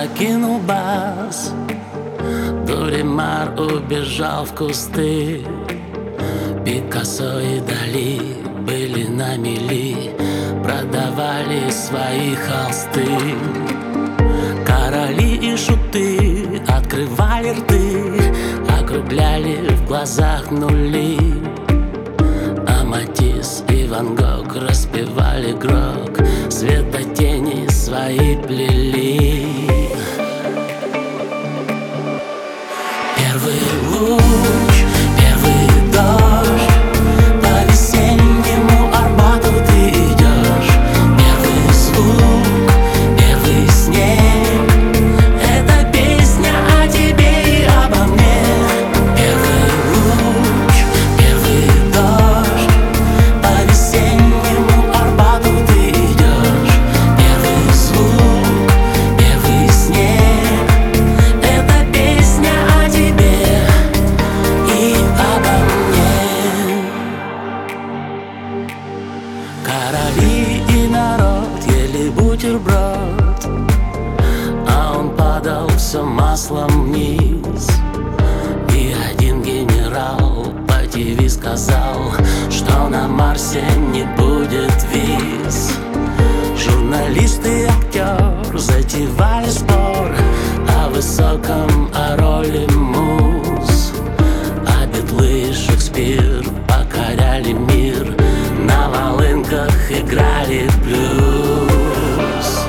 покинул бас, Дуримар убежал в кусты. Пикассо и Дали были на мели, продавали свои холсты. Короли и шуты открывали рты, округляли в глазах нули. А Матисс и Ван Гог распевали грок, светотени свои плели. Первый луч, первый дождь, по весеннему Арбату ты идешь. Первый звук, первый снег — это песня о тебе и обо мне. Первый луч, первый дождь, по весеннему Арбату ты идешь. Первый звук, первый снег — это песня о тебе и обо мне. Короли и народ ели бутерброд, а он падал все маслом вниз. И один генерал по ТВ сказал, что на Марсе не будет виз. Журналист и актер затевали спор о высоком, о роли муз. А Битлы и Шекспир покоряли мир, на волынках играли блюз.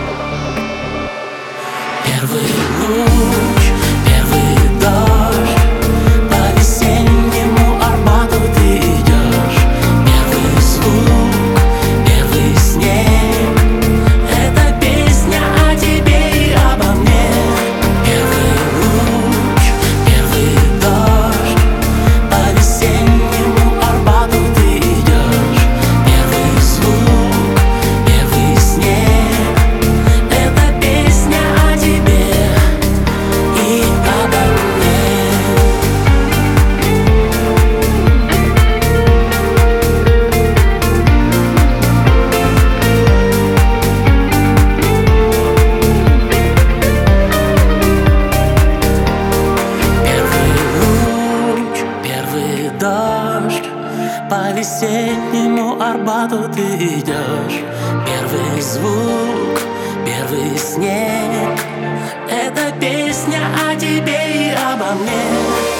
Первый луч, первый дождь, по весеннему Арбату ты идешь. Первый звук, первый снег — это песня о тебе и обо мне. Первый луч, первый дождь, по весеннему Арбату ты идешь. Первый звук, первый снег — это песня о тебе и обо мне. Первый луч, первый дождь, по весеннему Арбату ты идешь. Первый звук, первый снег — это песня о тебе и обо мне.